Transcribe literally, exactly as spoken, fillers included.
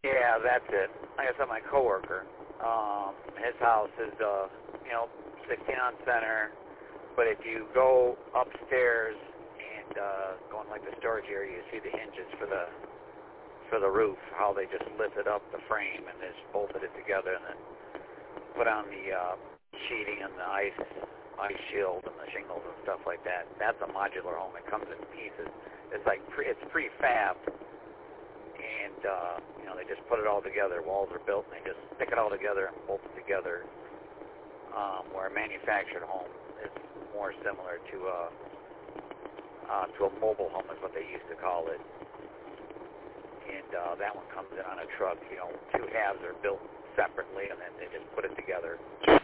Yeah, that's it. Like I said, my coworker, um, his house is, uh, you know, sixteen on center, but if you go upstairs and uh, go in like the storage area, you see the hinges for the for the roof, how they just lifted up the frame and just bolted it together and then put on the uh, sheeting and the ice ice shield and the shingles and stuff like that. That's a modular home. It comes in pieces. It's like pre, it's prefabbed, and uh, you know they just put it all together. Walls are built, and they just stick it all together and bolt it together. Um, where a manufactured home is more similar to a uh, to a mobile home, is what they used to call it. And uh, that one comes in on a truck. You know, two halves are built separately, and then they just put it together.